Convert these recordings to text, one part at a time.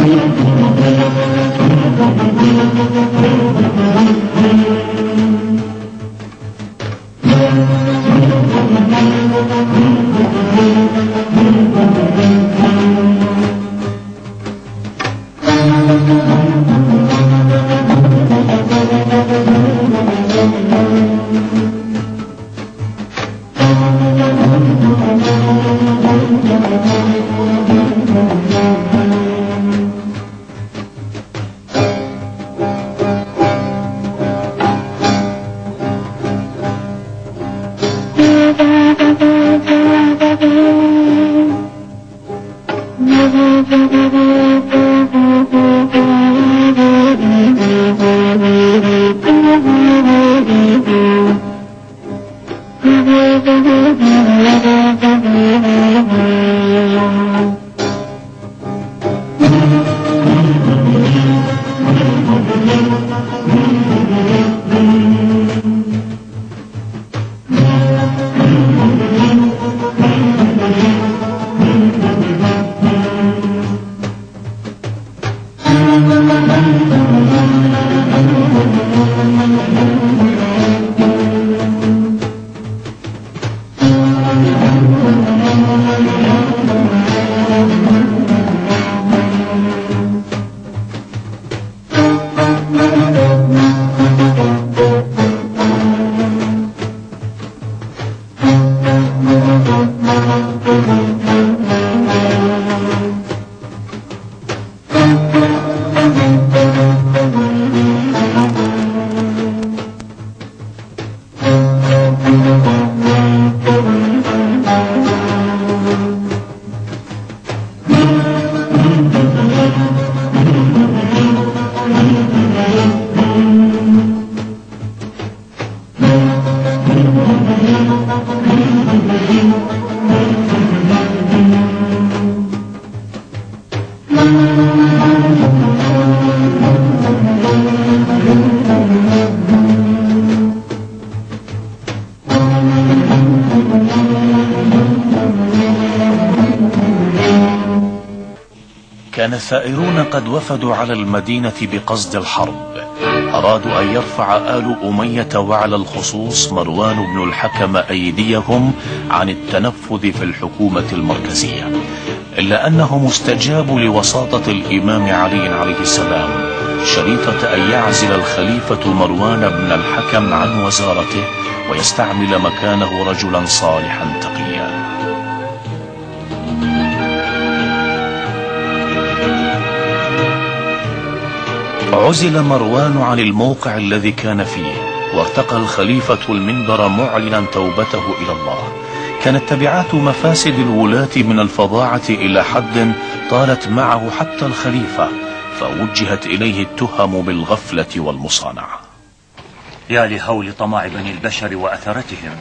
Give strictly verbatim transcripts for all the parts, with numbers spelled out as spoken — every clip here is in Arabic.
كان الثائرون قد وفدوا على المدينة بقصد الحرب. أرادوا أن يرفع آل أمية وعلى الخصوص مروان بن الحكم أيديهم عن التنفذ في الحكومة المركزية، إلا أنهم استجابوا لوساطة الإمام علي عليه السلام شريطة أن يعزل الخليفة مروان بن الحكم عن وزارته ويستعمل مكانه رجلا صالحا تقيا. عزل مروان عن الموقع الذي كان فيه، وارتقى الخليفة المنبر معلنا توبته إلى الله. كانت تبعات مفاسد الولاة من الفظاعة إلى حد طالت معه حتى الخليفة، فوجهت إليه التهم بالغفلة والمصانعة. يا لهول طمع بني البشر وأثرتهم،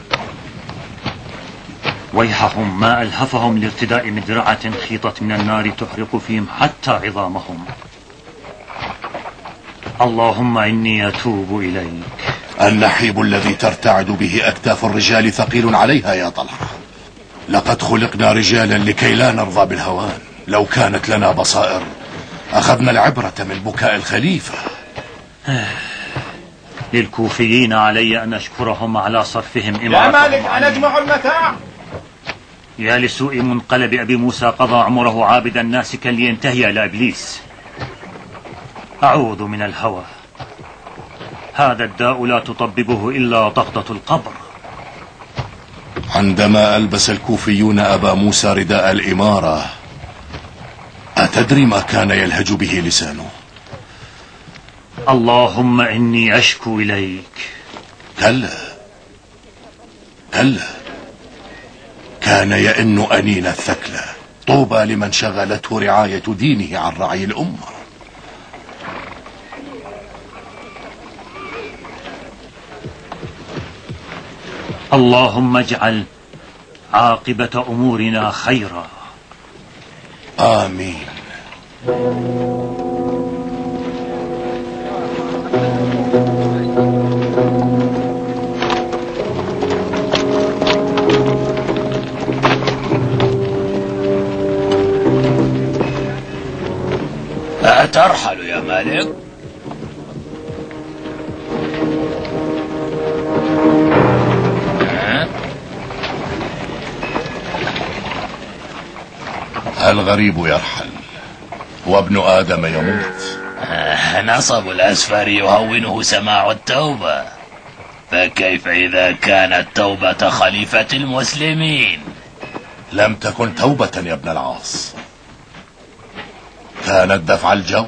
ويحهم ما ألهفهم لارتداء مدرعة خيطت من النار تحرق فيهم حتى عظامهم. اللهم إني أتوب إليك. النحيب الذي ترتعد به أكتاف الرجال ثقيل عليها يا طلحة. لقد خلقنا رجالا لكي لا نرضى بالهوان. لو كانت لنا بصائر أخذنا العبرة من بكاء الخليفة. للكوفيين علي أن أشكرهم على صرفهم إمارتهم. يا مالك أنا أجمع المتاع. يا لسوء منقلب أبي موسى قضى عمره عابدا ناسكا لينتهي إلى إبليس. أعوذ من الهوى، هذا الداء لا تطببه إلا ضغطة القبر. عندما ألبس الكوفيون أبا موسى رداء الإمارة، أتدري ما كان يلهج به لسانه؟ اللهم إني أشكو إليك. كلا كلا، كان يئن أنين الثكلى. طوبى لمن شغلته رعاية دينه عن رعي الأمة. اللهم اجعل عاقبة أمورنا خيرا. آمين. أترحل يا مالك؟ الغريب يرحل وابن آدم يموت. آه نصب الأسفار يهونه سماع التوبة، فكيف إذا كانت توبة خليفة المسلمين؟ لم تكن توبة يا ابن العاص، كانت دفع الجور.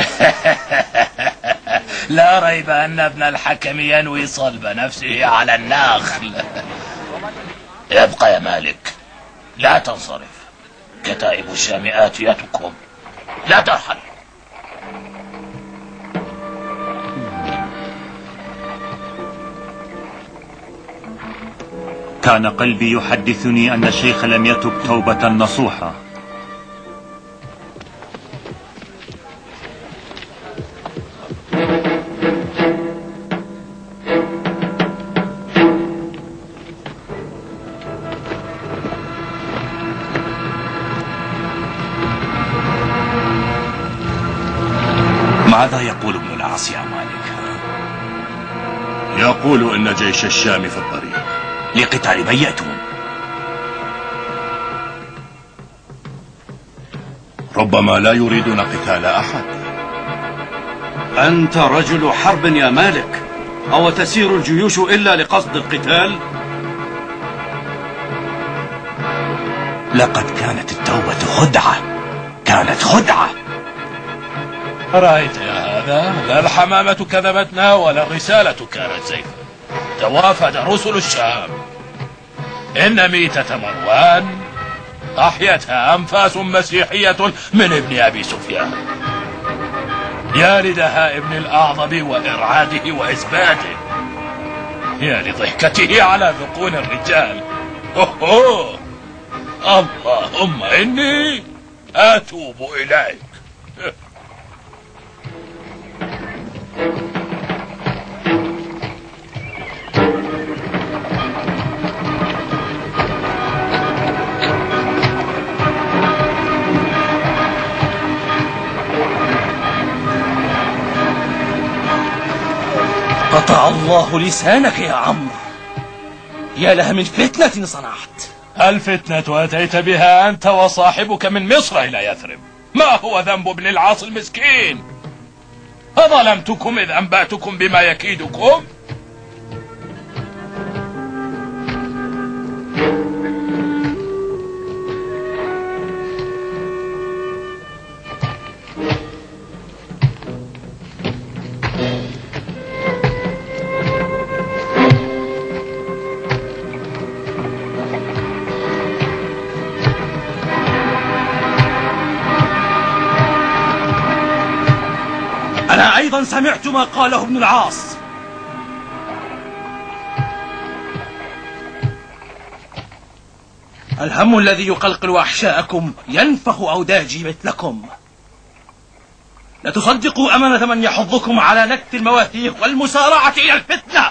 لا ريب أن ابن الحكم ينوي صلب نفسه على النخل. ابقى يا مالك، لا تنصرف، كتائب الشام آتيتكم، لا ترحل. كان قلبي يحدثني أن الشيخ لم يتب توبة نصوحة. ماذا يقول ابن العاص يا مالك؟ يقول إن جيش الشام في الطريق. لقتال من يأتون؟ ربما لا يريدون قتال أحد. أنت رجل حرب يا مالك، أو تسير الجيوش إلا لقصد القتال؟ لقد كانت التوبة خدعة، كانت خدعة. رأيت يا هذا؟ لا الحمامة كذبتنا ولا الرسالة كانت زيفا. توافد رسل الشام. إن ميتة مروان أحيتها أنفاس مسيحية من ابن أبي سفيان. يا لدهاء ابن الأعظم وإرعاده وإثباته، يا لضحكته على ذقون الرجال. أوه اللهم إني أتوب إليك. قطع الله لسانك يا عمرو، يا لها من فتنة صنعت. الفتنة أتيت بها أنت وصاحبك من مصر إلى يثرب. ما هو ذنب ابن العاص المسكين؟ أظلمتكم إذ أنبأتكم بما يكيدكم؟ أنا أيضا سمعت ما قاله ابن العاص. الهم الذي يقلقل أحشاءكم ينفخ أوداجي مثلكم. لا تصدقوا أمانة من يحضكم على نكت المواثيق والمسارعة إلى الفتنة.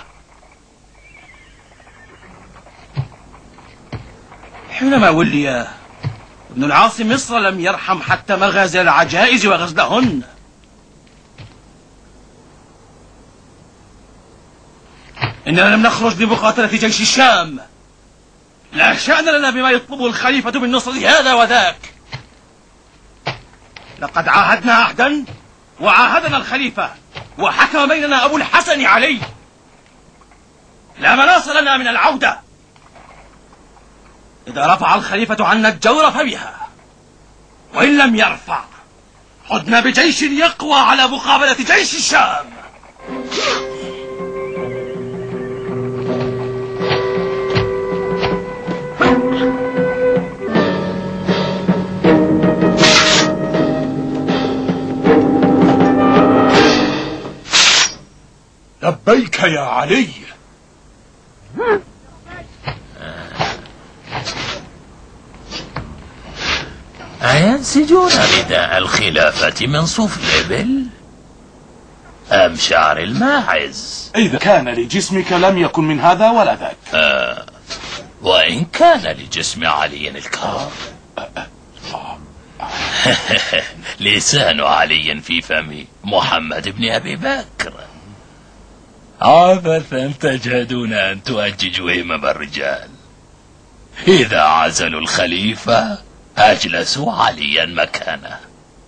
حينما ولي ابن العاص مصر لم يرحم حتى مغازل العجائز وغزلهن. إننا لم نخرج لمقاتلة جيش الشام، لا شأن لنا بما يطلبه الخليفة من نصر هذا وذاك. لقد عاهدنا عهدا وعاهدنا الخليفة وحكم بيننا أبو الحسن علي. لا مناص لنا من العودة. إذا رفع الخليفة عنا الجور فبها، وإن لم يرفع عدنا بجيش يقوى على مقابلة جيش الشام. لبيك يا علي. أينسجون رداء الخلافة من صوف الإبل أم شعر الماعز؟ إذا كان لجسمك لم يكن من هذا ولا ذاك. آه وإن كان لجسم علي الكرام لسان علي في فم محمد بن أبي بكر. عبثا تجهدون أن تؤججوا همم الرجال. إذا عزلوا الخليفة أجلسوا عليا مكانه،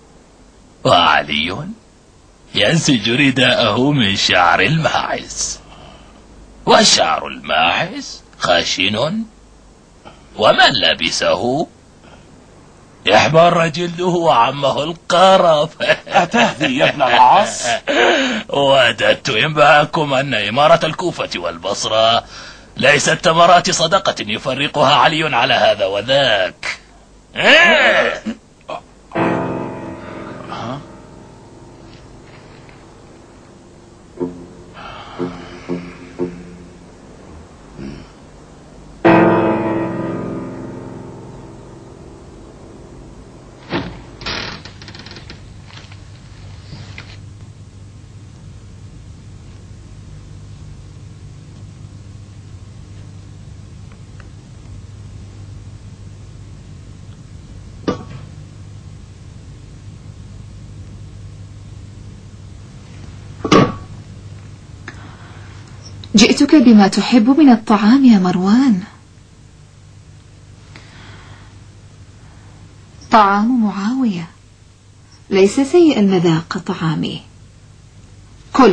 وعلي ينسج رداءه من شعر الماعز، وشعر الماعز خشن، ومن لبسه يحمر جلده وعمه القرف. أتهدي يا ابن العاص؟ وددت إنباءكم أن إمارة الكوفة والبصرة ليست تمرات صدقة يفرقها علي على هذا وذاك. جئتك بما تحب من الطعام يا مروان. طعام معاوية ليس سيء المذاق طعامي. كل.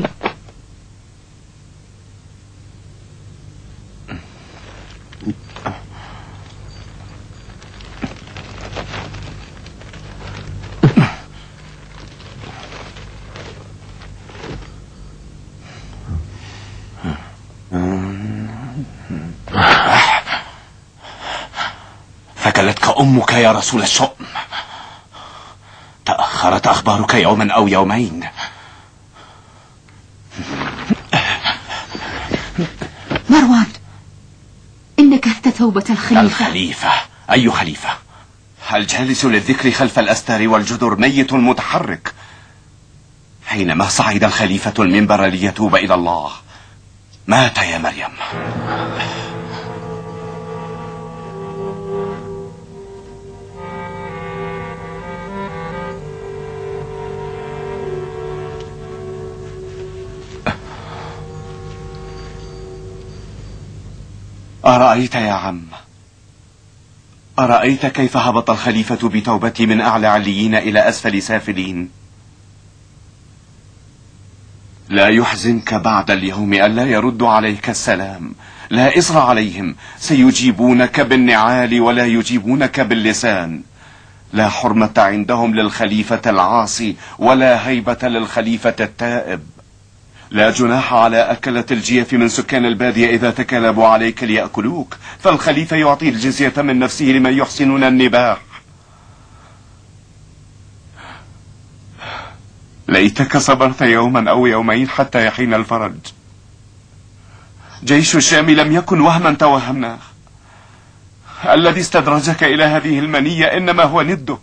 ثكلتك أمك يا رسول الشؤم. تأخرت أخبارك يوما أو يومين. مروان، إنك كهت ثوبة الخليفة. الخليفة؟ أي خليفة؟ الجالس للذكر خلف الأستار والجدر ميت متحرك. حينما صعد الخليفة المنبر ليتوب إلى الله مات يا مريم. أرأيت يا عم، أرأيت كيف هبط الخليفة بتوبتي من أعلى عليين إلى أسفل سافلين؟ لا يحزنك بعد اليوم ألا يرد عليك السلام. لا إصر عليهم، سيجيبونك بالنعال ولا يجيبونك باللسان. لا حرمة عندهم للخليفة العاصي ولا هيبة للخليفة التائب. لا جناح على أكلة الجيف من سكان البادية إذا تكالبوا عليك ليأكلوك، فالخليفة يعطي الجزية من نفسه لمن يحسنون النباح. ليتك صبرت يوما أو يومين حتى يحين الفرج. جيش الشام لم يكن وهما توهمناه. الذي استدرجك إلى هذه المنية إنما هو ندك.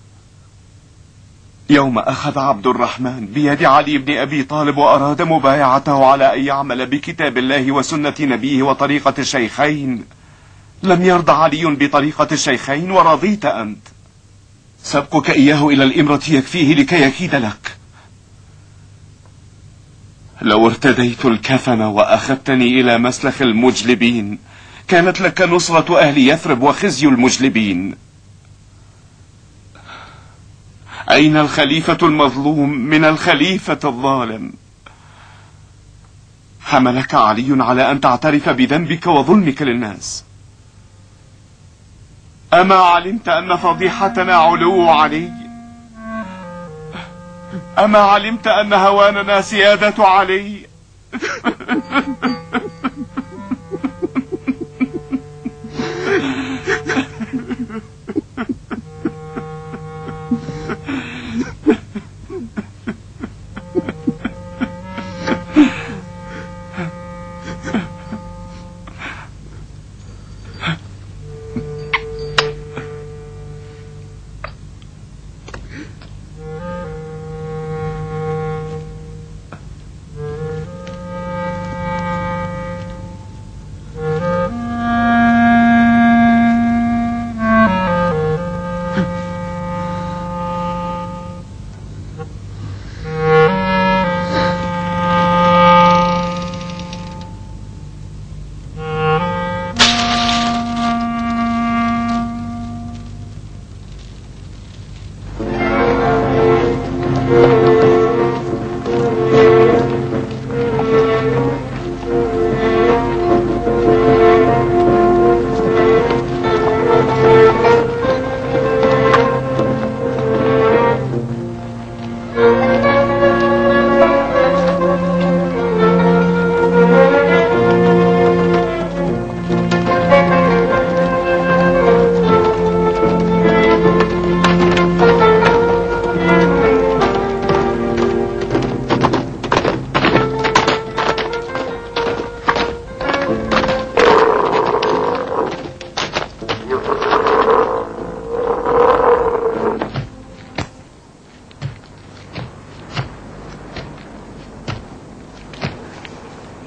يوم أخذ عبد الرحمن بيد علي بن أبي طالب وأراد مبايعته على أن يعمل بكتاب الله وسنة نبيه وطريقة الشيخين، لم يرضى علي بطريقة الشيخين ورضيت أنت. سبقك إياه إلى الإمرة يكفيه لكي يكيد لك. لو ارتديت الكفن وأخذتني إلى مسلخ المجلبين كانت لك نصرة أهل يثرب وخزي المجلبين. أين الخليفة المظلوم من الخليفة الظالم؟ حملك علي على أن تعترف بذنبك وظلمك للناس. أما علمت أن فضيحتنا علو علي؟ أما علمت أن هواننا سيادة علي؟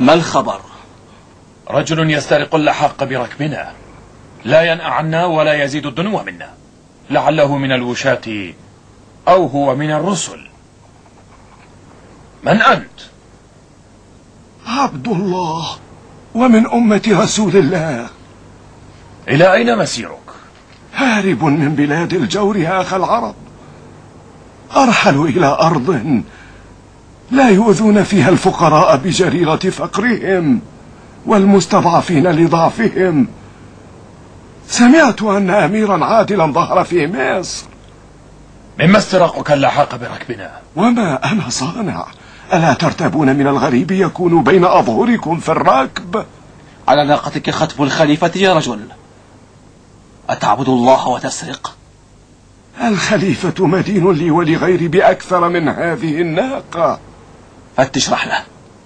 ما الخبر؟ رجل يسترق اللحاق بركبنا، لا ينأى عنا ولا يزيد الدنو منا، لعله من الوشاة أو هو من الرسل. من أنت؟ عبد الله ومن أمة رسول الله. إلى أين مسيرك؟ هارب من بلاد الجور يا أخ العرب، أرحل إلى أرض لا يؤذون فيها الفقراء بجريرة فقرهم والمستضعفين لضعفهم. سمعت أن أميرا عادلا ظهر في مصر. مما استراقك اللحاق بركبنا؟ وما أنا صانع، ألا ترتبون من الغريب يكون بين أظهركم في الركب؟ على ناقتك ختم الخليفة يا رجل، أتعبد الله وتسرق؟ الخليفة مدين لي ولغيري بأكثر من هذه الناقة. فتش رحله.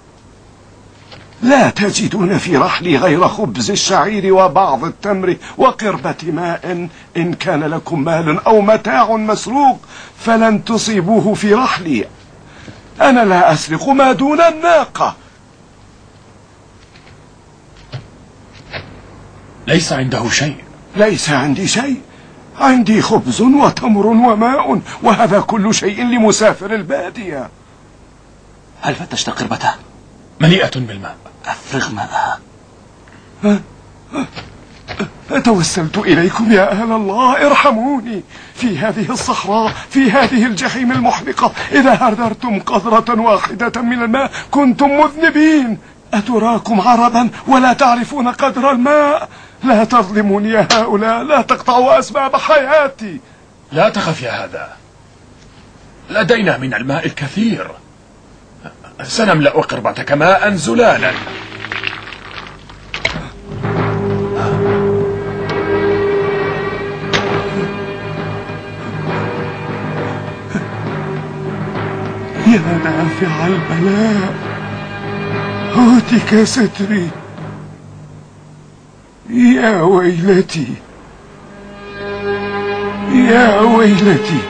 لا تجدون في رحلي غير خبز الشعير وبعض التمر وقربة ماء. إن كان لكم مال أو متاع مسروق فلن تصيبوه في رحلي. أنا لا أسرق ما دون الناقة. ليس عنده شيء. ليس عندي شيء، عندي خبز وتمر وماء، وهذا كل شيء لمسافر البادية. هل فتشت قربته؟ مليئة بالماء. أفرغ ماءها. توسلت إليكم يا أهل الله، ارحموني في هذه الصحراء، في هذه الجحيم المحرقة. إذا هدرتم قطرة واحدة من الماء كنتم مذنبين. أتراكم عربا ولا تعرفون قدر الماء؟ لا تظلموني يا هؤلاء، لا تقطعوا أسباب حياتي. لا تخف يا هذا، لدينا من الماء الكثير، سنملأ قربتك ماء زلالا. يا نافع البلاء، هوتك ستري. يا ويلتي يا ويلتي.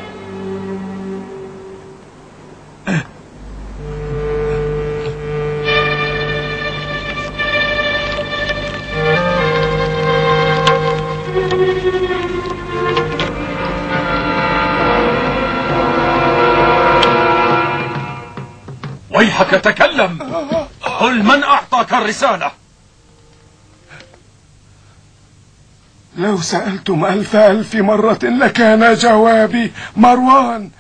ويحك تكلم، قل من أعطاك الرسالة؟ لو سألتم ألف ألف مرة لكان جوابي مروان.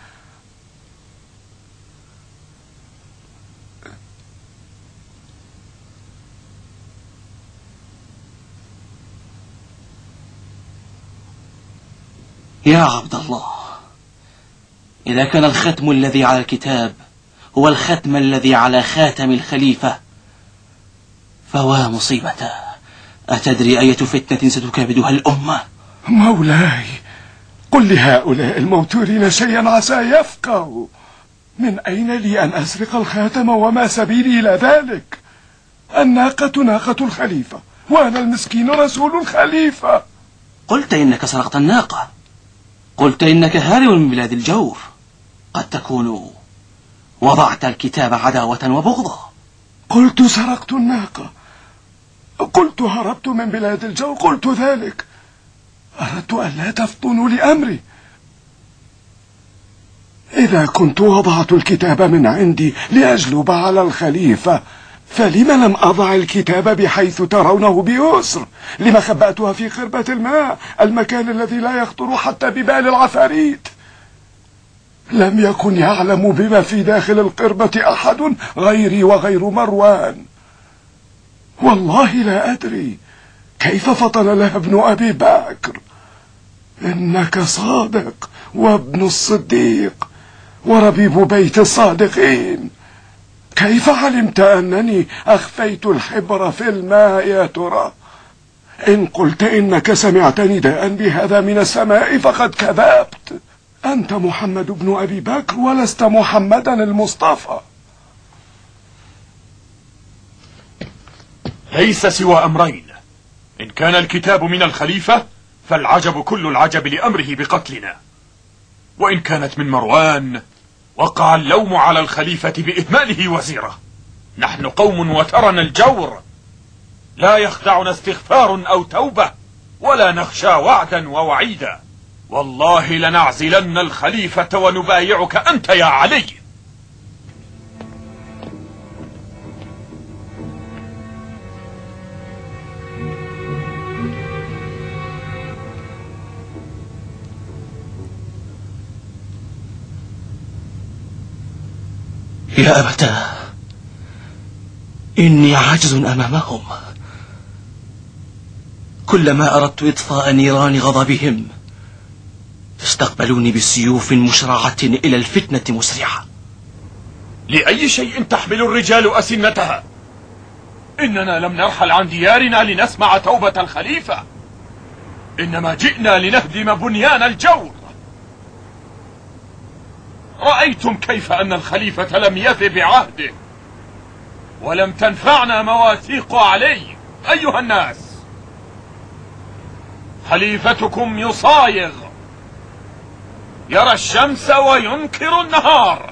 يا عبد الله، إذا كان الختم الذي على الكتاب هو الختم الذي على خاتم الخليفة فوا مصيبته. أتدري أية فتنة ستكابدها الأمة؟ مولاي، قل لهؤلاء الموتورين شيئا عسى يفقهوا. من أين لي أن أسرق الخاتم وما سبيلي إلى ذلك؟ الناقة ناقة الخليفة وأنا المسكين رسول الخليفة. قلت إنك سرقت الناقة، قلت إنك هارب من بلاد الجور، قد تكون وضعت الكتاب عداوة وبغضة. قلت سرقت الناقة، قلت هربت من بلاد الجور، قلت ذلك. أردت أن لا تفطنوا لأمري. إذا كنت وضعت الكتاب من عندي لأجلب على الخليفة فلم لم أضع الكتاب بحيث ترونه بيسر؟ لما خبأتها في قربة الماء، المكان الذي لا يخطر حتى ببال العفاريت؟ لم يكن يعلم بما في داخل القربة أحد غيري وغير مروان. والله لا أدري كيف فطن لها ابن أبي بكر. إنك صادق وابن الصديق وربيب بيت الصادقين. كيف علمت أنني أخفيت الحبر في الماء يا ترى؟ إن قلت إنك سمعت نداء بهذا من السماء فقد كذبت. أنت محمد بن أبي بكر ولست محمدا المصطفى. ليس سوى أمرين، إن كان الكتاب من الخليفة فالعجب كل العجب لأمره بقتلنا، وإن كانت من مروان وقع اللوم على الخليفة بإهماله وزيره. نحن قوم وترنا الجور، لا يخدعنا استغفار أو توبة، ولا نخشى وعدا ووعيدا. والله لنعزلن الخليفة ونبايعك أنت يا علي. يا أبتاه، إني عاجز أمامهم. كلما أردت إطفاء نيران غضبهم استقبلوني بسيوف مشرعة إلى الفتنة مسرعة. لأي شيء تحمل الرجال أسنتها؟ إننا لم نرحل عن ديارنا لنسمع توبة الخليفة، إنما جئنا لنهدم بنيان الجور. رأيتم كيف أن الخليفة لم يف بعهده، ولم تنفعنا مواثيق عليه. أيها الناس، خليفتكم يصايغ، يرى الشمس وينكر النهار.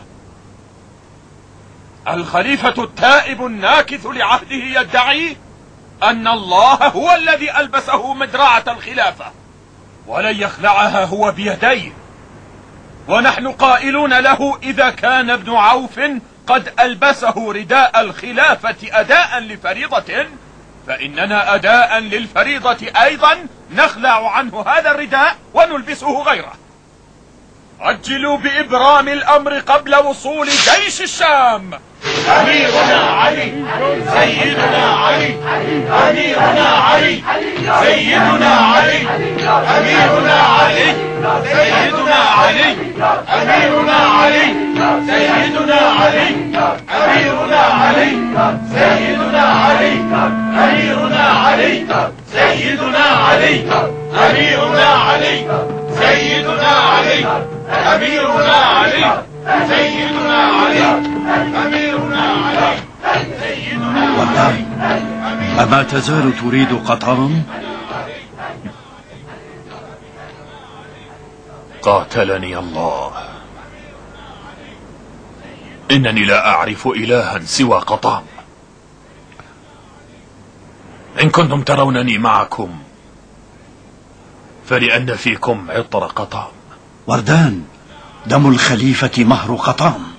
الخليفة التائب الناكث لعهده يدعي أن الله هو الذي ألبسه مدرعة الخلافة، ولن يخلعها هو بيديه. ونحن قائلون له: إذا كان ابن عوف قد ألبسه رداء الخلافة أداء لفريضة، فإننا أداء للفريضة أيضا نخلع عنه هذا الرداء ونلبسه غيره. عجلوا بإبرام الأمر قبل وصول جيش الشام. أميرنا علي، سيدنا علي، أميرنا علي، سيدنا علي، أميرنا علي، سيدنا علي، أميرنا علي، سيدنا علي، أميرنا علي، سيدنا علي، أميرنا علي، سيدنا علي، أميرنا علي، سيدنا علي، أميرنا علي، سيدنا علي، أميرنا علي، سيدنا علي. أما تزال تريد قطعا؟ قاتلني الله، إنني لا أعرف إلها سوى قطام. إن كنتم ترونني معكم فلأن فيكم عطر قطام. وردان، دم الخليفة مهر قطام.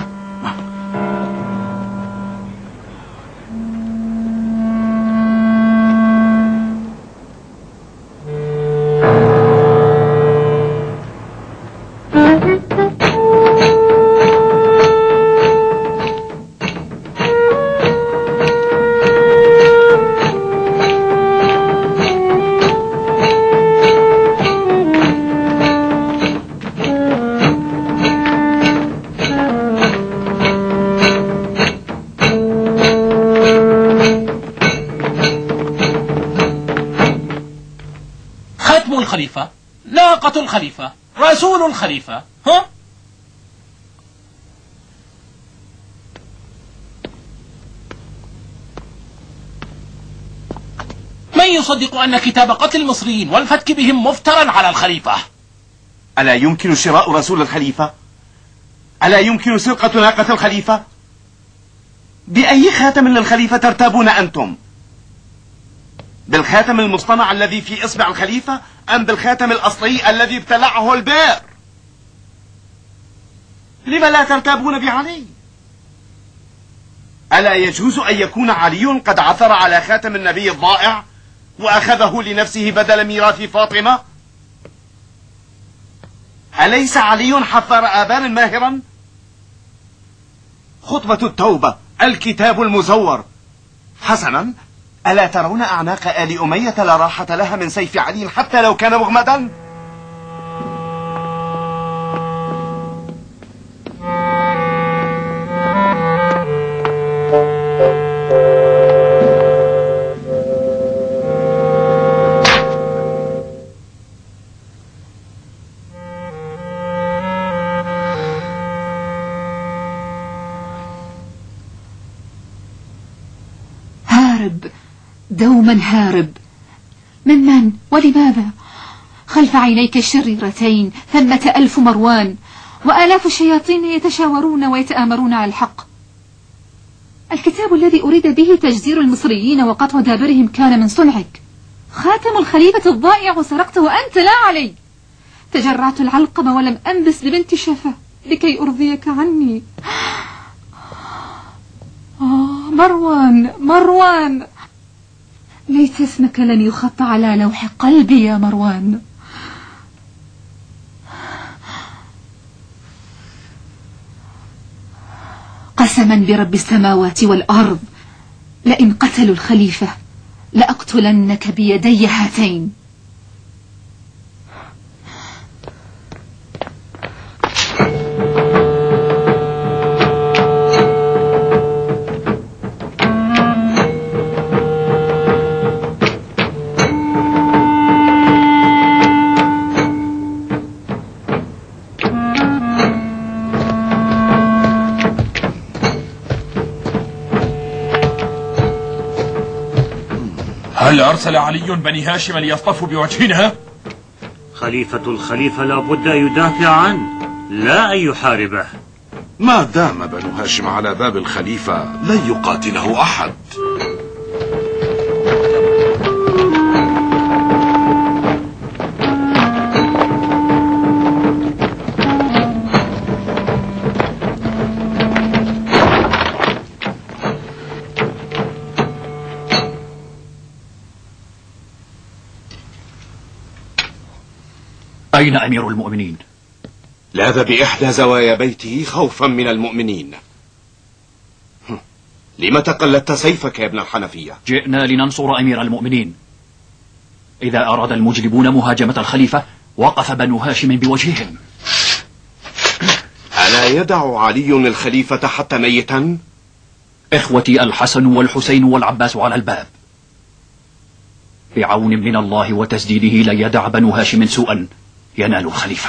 الخليفة، ناقة الخليفة، رسول الخليفة. ها؟ من يصدق أن كتاب قتل المصريين والفتك بهم مفترى على الخليفة؟ ألا يمكن شراء رسول الخليفة؟ ألا يمكن سرقة ناقة الخليفة؟ بأي خاتم للخليفة ترتابون أنتم؟ بالخاتم المصطنع الذي في إصبع الخليفة أم بالخاتم الأصلي الذي ابتلعه البئر؟ لما لا ترتابون بعلي؟ ألا يجوز أن يكون علي قد عثر على خاتم النبي الضائع وأخذه لنفسه بدل ميراث فاطمة؟ أليس علي حفار آبان ماهرا؟ خطبة التوبة، الكتاب المزور. حسنا، ألا ترون أعناق آل أمية لا راحة لها من سيف علي حتى لو كان مغمدا؟ هارب، دوما هارب. ممن ولماذا؟ خلف عينيك الشريرتين ثمة ألف مروان وآلاف الشياطين يتشاورون ويتآمرون على الحق. الكتاب الذي أريد به تجزير المصريين وقطع دابرهم كان من صنعك. خاتم الخليفة الضائع سرقته أنت لا علي. تجرعت العلقمة ولم أنبس لبنت شفة لكي أرضيك عني. آه مروان مروان، ليت اسمك لن يخط على لوح قلبي يا مروان. قسما برب السماوات والأرض لئن قتلوا الخليفة لأقتلنك بيدي هاتين. هل أرسل علي بني هاشم ليصطفوا بوجهنا؟ خليفة الخليفة لا بد أن يدافع عنه لا أن يحاربه. ما دام بنو هاشم على باب الخليفة لن يقاتله أحد. أين أمير المؤمنين؟ لاذ بإحدى زوايا بيته خوفا من المؤمنين. لم تقلدت سيفك يا ابن الحنفية؟ جئنا لننصر أمير المؤمنين. إذا أراد المجرمون مهاجمة الخليفة وقف بنو هاشم بوجههم. ألا يدع علي الخليفة حتى ميتا؟ إخوتي الحسن والحسين والعباس على الباب. بعون من الله وتسديده لن يدع بنو هاشم سوءا ينال الخليفة.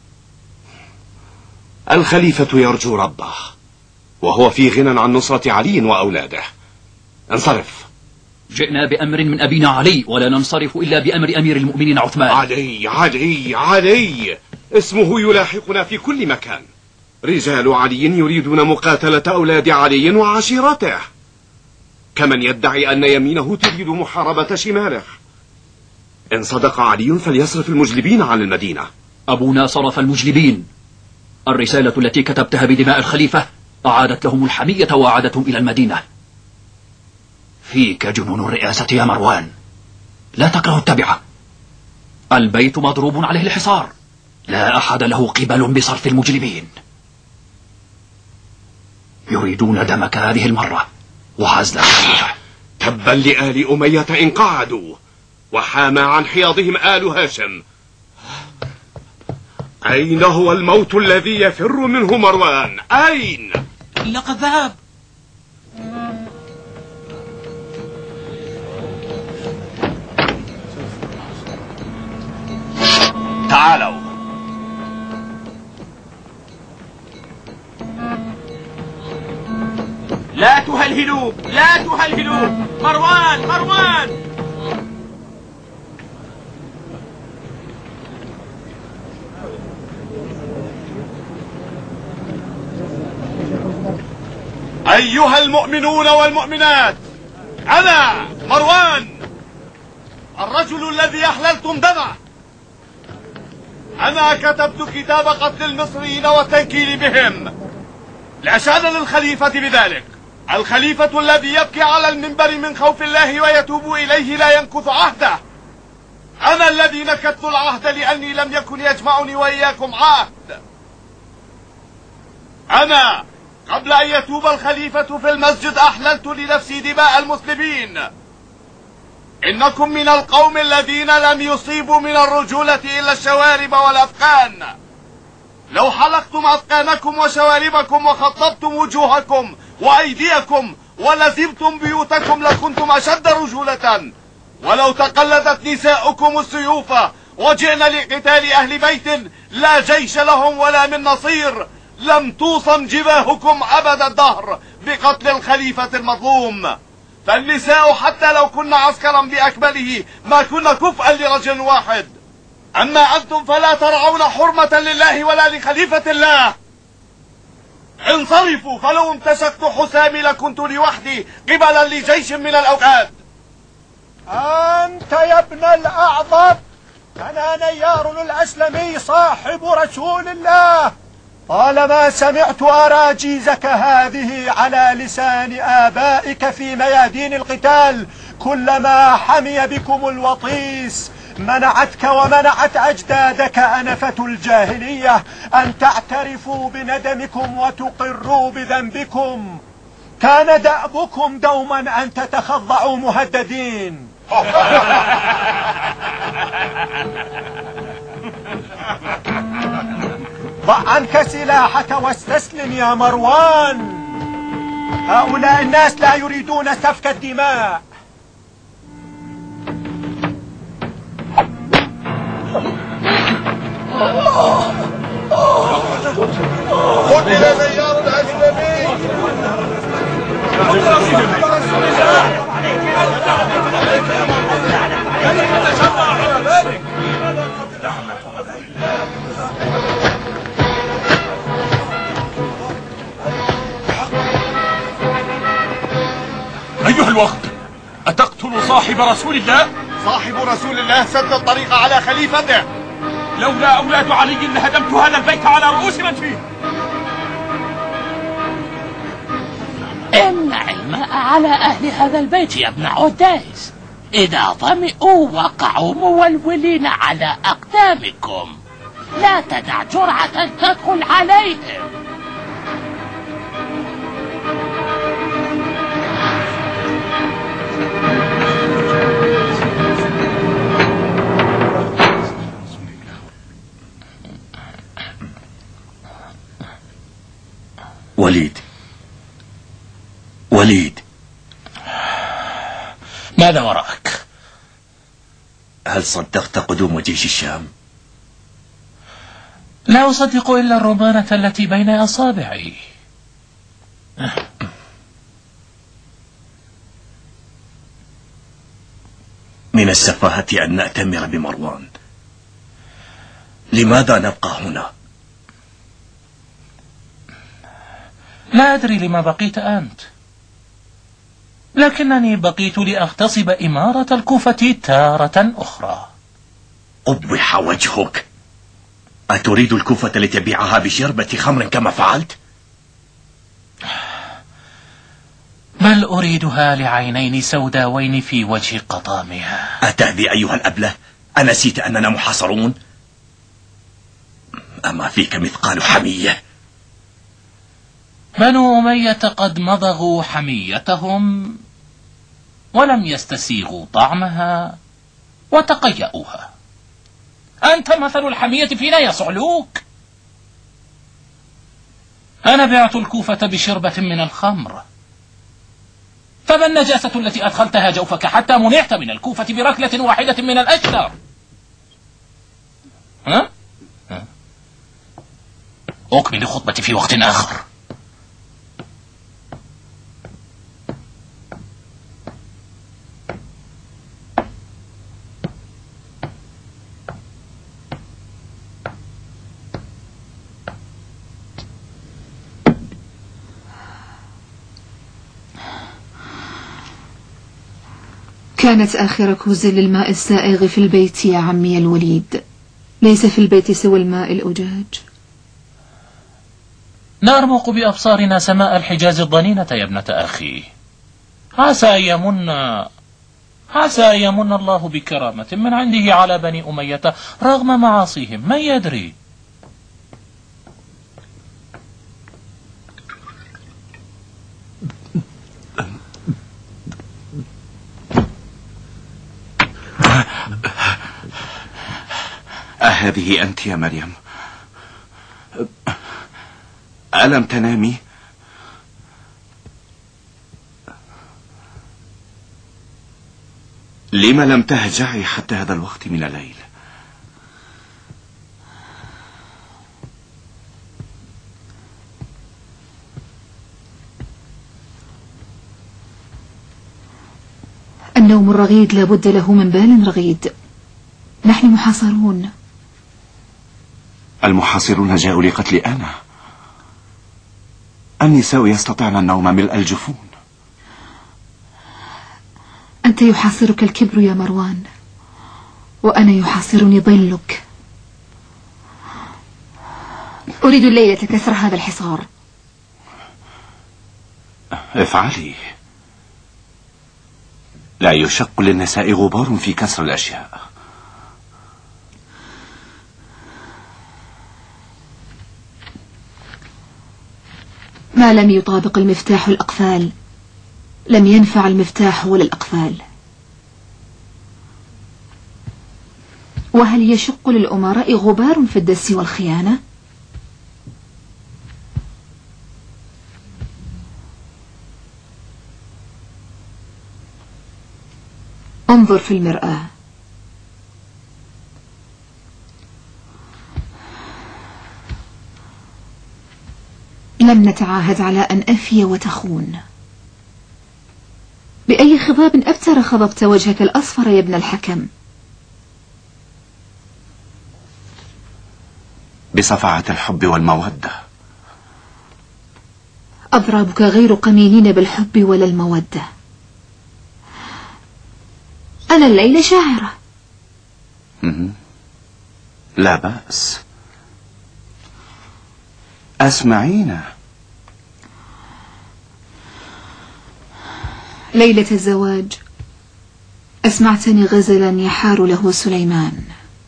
الخليفة يرجو ربه وهو في غنى عن نصرة علي وأولاده. انصرف. جئنا بأمر من أبينا علي ولا ننصرف إلا بأمر أمير المؤمنين عثمان. علي علي علي اسمه يلاحقنا في كل مكان. رجال علي يريدون مقاتلة أولاد علي وعشيرته، كمن يدعي أن يمينه تريد محاربة شماله. إن صدق علي فليصرف المجلبين عن المدينة. أبونا صرف المجلبين. الرسالة التي كتبتها بدماء الخليفة أعادت لهم الحمية وأعادتهم إلى المدينة. فيك جنون الرئاسة يا مروان، لا تكره التبعة. البيت مضروب عليه الحصار، لا أحد له قبل بصرف المجلبين. يريدون دمك هذه المرة وعزل الخليفة. تبا لآل أمية إن قعدوا وحامى عن حياضهم آل هاشم. أين هو الموت الذي يفر منه مروان؟ أين؟ لقد ذهب. تعالوا. لا تهلهلوا لا تهلهلوا. مروان مروان. أيها المؤمنون والمؤمنات، أنا مروان الرجل الذي أحللتم دمه. أنا كتبت كتاب قتل المصريين والتنكيل بهم لأشهد للخليفة بذلك. الخليفة الذي يبكي على المنبر من خوف الله ويتوب إليه لا ينكث عهده. أنا الذي نكثت العهد لأني لم يكن يجمعني وإياكم عهد. أنا قبل أن يتوب الخليفة في المسجد أحللت لنفسي دماء المسلمين. إنكم من القوم الذين لم يصيبوا من الرجولة إلا الشوارب والأفقان. لو حلقتم أفقانكم وشواربكم وخطبتم وجوهكم وأيديكم ولزمتم بيوتكم لكنتم أشد رجولة. ولو تقلدت نساؤكم السيوف وجئنا لقتال أهل بيت لا جيش لهم ولا من نصير لم توصم جباهكم أبد الدهر بقتل الخليفة المظلوم. فالنساء حتى لو كن عسكرا بأكمله ما كن كفءا لرجل واحد. أما أنتم فلا ترعون حرمة لله ولا لخليفة الله. انصرفوا، فلو امتسكت حسامي لكنت لوحدي قبلا لجيش من الأوغاد. أنت يا ابن الأعظم، أنا نيار الأسلمي صاحب رسول الله. طالما سمعت أراجيزك هذه على لسان آبائك في ميادين القتال كلما حمي بكم الوطيس، منعتك ومنعت أجدادك أنفة الجاهلية أن تعترفوا بندمكم وتقروا بذنبكم. كان دأبكم دوما أن تتخضعوا مهددين. ضع عنك سلاحك واستسلم يا مروان. هؤلاء الناس لا يريدون سفك الدماء. قتل نيار الأسلمي. أيها الوقت، أتقتل صاحب رسول الله؟ صاحب رسول الله سد الطريق على خليفته. لولا أولاد علي لهدمت هذا البيت على رؤوس من فيه. امنع الماء على أهل هذا البيت يا ابن عديس، إذا ظمئوا وقعوا مولولين على أقدامكم. لا تدع جرعة تدخل عليهم. وليد وليد ماذا وراك؟ هل صدقت قدوم جيش الشام؟ لا أصدق إلا الرمانة التي بين أصابعي. من السفاهة أن نأتمر بمروان. لماذا نبقى هنا؟ لا أدري لما بقيت أنت، لكنني بقيت لأغتصب إمارة الكوفة تارة أخرى. قبح وجهك. أتريد الكوفة لتبيعها بشربة خمر كما فعلت؟ بل أريدها لعينين سوداوين في وجه قطامها. أتهذي أيها الأبله؟ أنسيت أننا محاصرون؟ أما فيك مثقال حمية. بنو أمية قد مضغوا حميتهم ولم يستسيغوا طعمها وتقيأوها. أنت مثل الحمية فينا يا صعلوك. أنا بعت الكوفة بشربة من الخمر، فما النجاسة التي أدخلتها جوفك حتى منعت من الكوفة بركلة واحدة من الأشجار؟ ها؟ ها؟ أكمل خطبتي في وقت آخر. كانت آخر كوز للماء السائغ في البيت يا عمي الوليد. ليس في البيت سوى الماء الأجاج. نرمق بأبصارنا سماء الحجاز الضنينة يا ابنة أخي. عسى يمن عسى يمن الله بكرامة من عنده على بني أمية رغم معاصيهم، من يدري. أهذه أنت يا مريم؟ ألم تنامي؟ لم لم تهجعي حتى هذا الوقت من الليل؟ النوم الرغيد لابد له من بال رغيد. نحن محاصرون. المحاصرون جاءوا لقتل أنا. النساء يستطيعن النوم ملء الجفون. أنت يحاصرك الكبر يا مروان، وأنا يحاصرني ظلك. أريد الليلة كسر هذا الحصار. افعلي. لا يشق للنساء غبار في كسر الأشياء. ما لم يطابق المفتاح الأقفال لم ينفع المفتاح ولا الأقفال. وهل يشق للأمراء غبار في الدس والخيانة؟ انظر في المرآة. لم نتعاهد على أن أفي وتخون. بأي خضاب أبتر خضبت وجهك الأصفر يا ابن الحكم؟ بصفعة الحب والمودة. أضرابك غير قمينين بالحب ولا المودة. أنا الليلة شاعرة. لا بأس، أسمعينا. ليلة الزواج أسمعتني غزلا يحار له سليمان،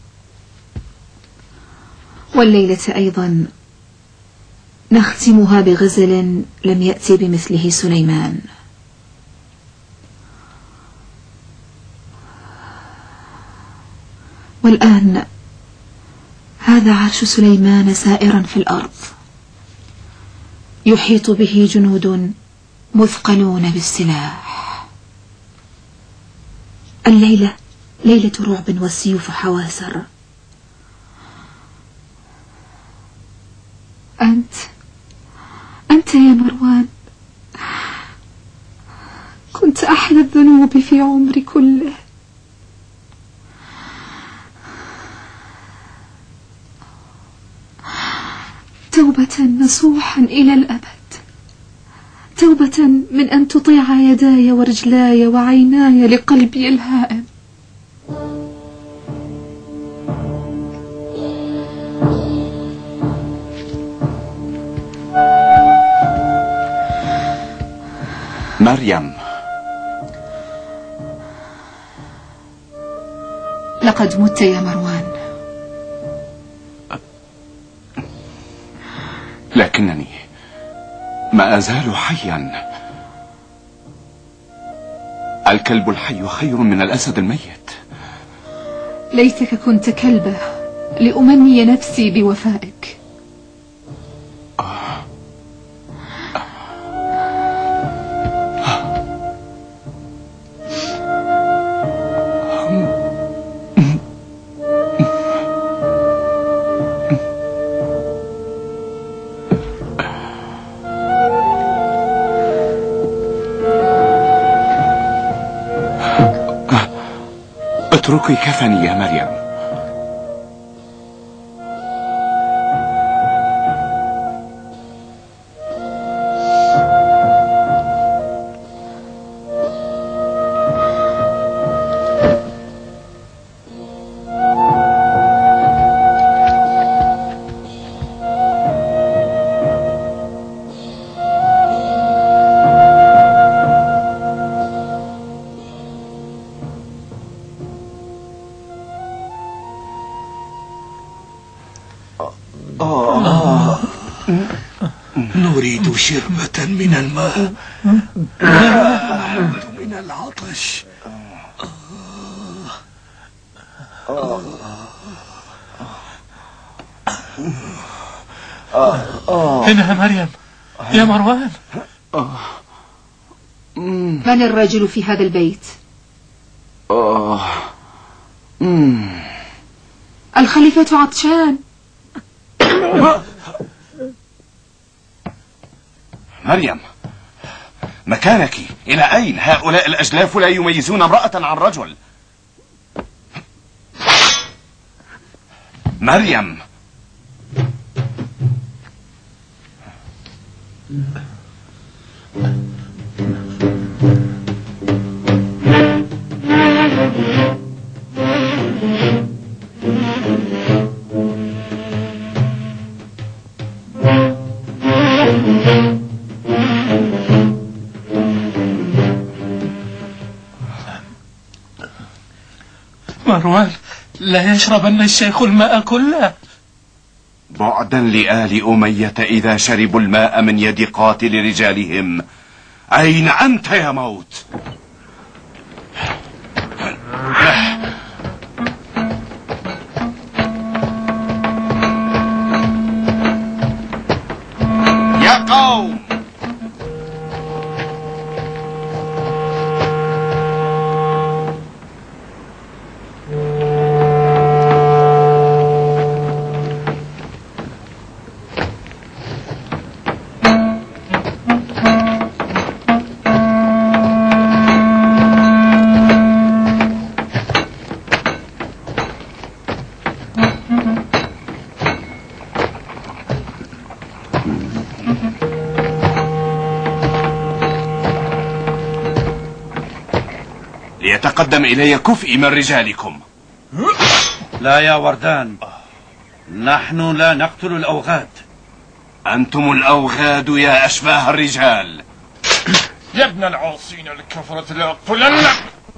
والليلة أيضا نختمها بغزل لم يأتي بمثله سليمان. والآن هذا عرش سليمان سائرا في الأرض، يحيط به جنود مثقلون بالسلاح. الليلة ليلة رعب والسيوف حواسر. أنت أنت يا مروان كنت أحد الذنوب في عمري كله. توبة نصوحا إلى الأبد، توبة من أن تطيع يداي ورجلاي وعيناي لقلبي الهائم. مريم، لقد مت يا مروان. لكنني ما أزال حيا. الكلب الحي خير من الأسد الميت. ليتك كنت كلبة لأمني نفسي بوفائك. اتركي كفني يا مريم. نريد شربة من الماء، نعود من العطش. إنها مريم يا مروان. من الرجل في هذا البيت؟ الخليفة عطشان. مريم، مكانك إلى أين؟ هؤلاء الأجلاف لا يميزون امرأة عن رجل. مريم، مروان، لا يشربن الشيخ الماء كله. بعدا لآل أمية إذا شربوا الماء من يد قاتل رجالهم. أين أنت يا موت؟ يا قوم، ليتقدم إلي كفء من رجالكم. لا يا وردان، نحن لا نقتل الأوغاد. أنتم الأوغاد يا أشباه الرجال. يا ابن العاصين الكفرة لأقتلنك.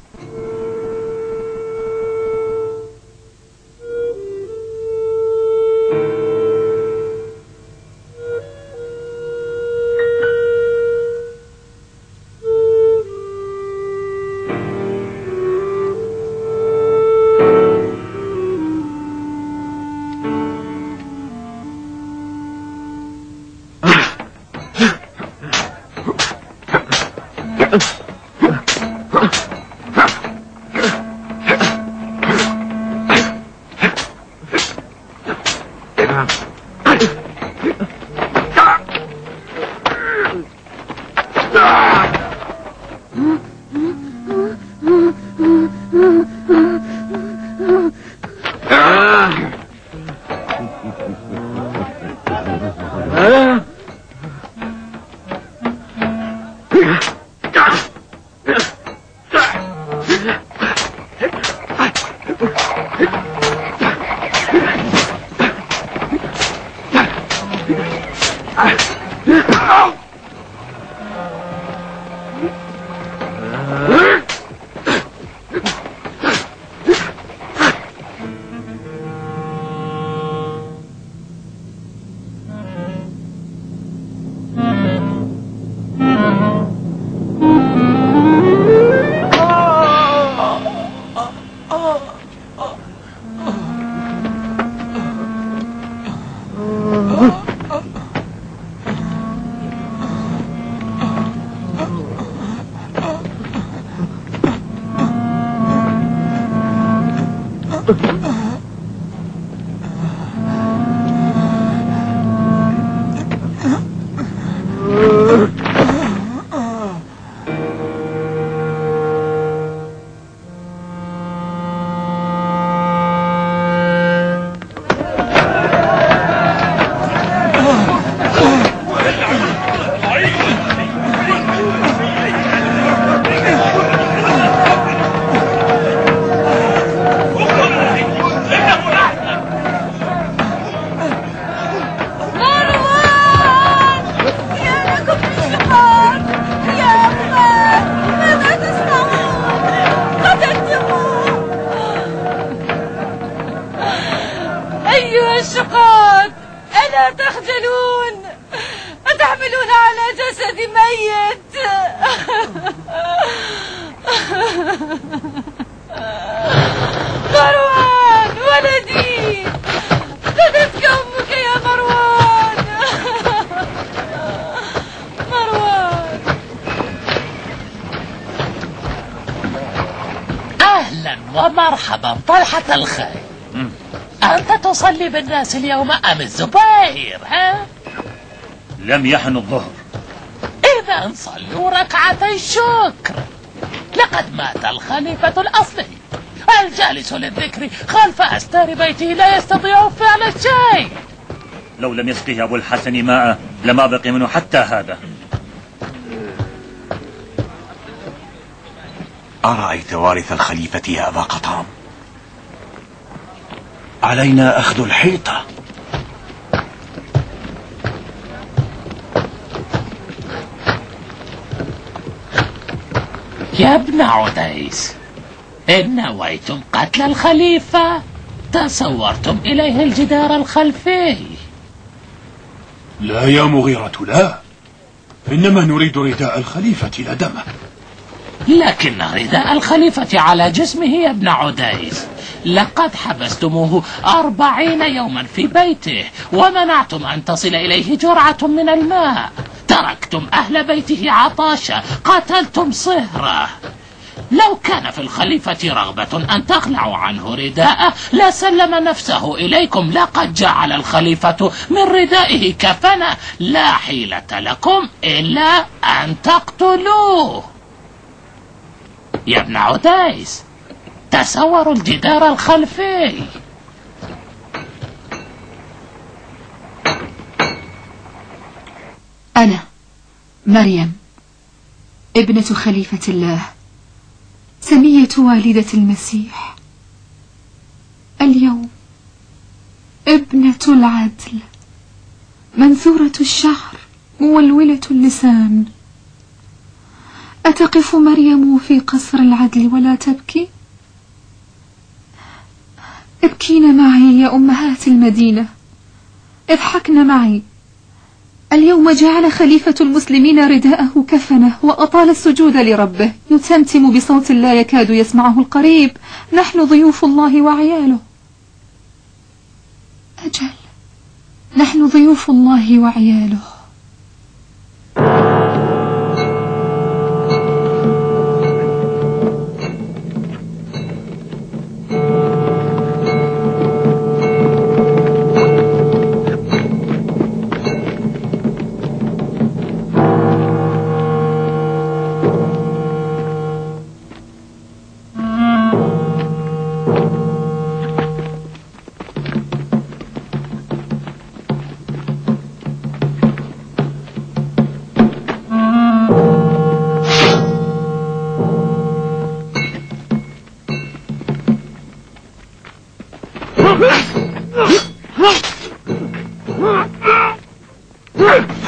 مروان ولدي، خذتك أمك يا مروان. مروان، أهلا ومرحبا طلحة الخير. أنت تصلي بالناس اليوم أم الزبير؟ ها؟ لم يحن الظهر. إذا صلوا ركعتي الشكر. لقد مات الخليفة الأصلي، الجالس للذكر خلف أستار بيته لا يستطيع فعل الشيء. لو لم يسقه أبو الحسن ماء لما بقي منه حتى هذا. أرأيت وارث الخليفة يا أبا قطام؟ علينا أخذ الحيطة. يا ابن عديس، إن نويتم قتل الخليفة تصورتم إليه الجدار الخلفي. لا يا مغيرة، لا، إنما نريد رداء الخليفة لا دمه. لكن رداء الخليفة على جسمه يا ابن عديس. لقد حبستموه أربعين يوما في بيته ومنعتم أن تصل إليه جرعة من الماء، تركتم أهل بيته عطاشا، قتلتم صهره. لو كان في الخليفة رغبة أن تخلعوا عنه رداءه لسلم نفسه إليكم. لقد جعل الخليفة من ردائه كفنا، لا حيلة لكم إلا أن تقتلوه. يا ابن عديس، تصوروا الجدار الخلفي. أنا مريم ابنة خليفة الله، سمية والدة المسيح، اليوم ابنة العدل، منثورة الشعر، مولولة اللسان. أتقف مريم في قصر العدل ولا تبكي؟ ابكين معي يا أمهات المدينة، اضحكن معي. اليوم جعل خليفة المسلمين رداءه كفنه وأطال السجود لربه، يتمتم بصوت لا يكاد يسمعه القريب: نحن ضيوف الله وعياله. أجل، نحن ضيوف الله وعياله. Huh?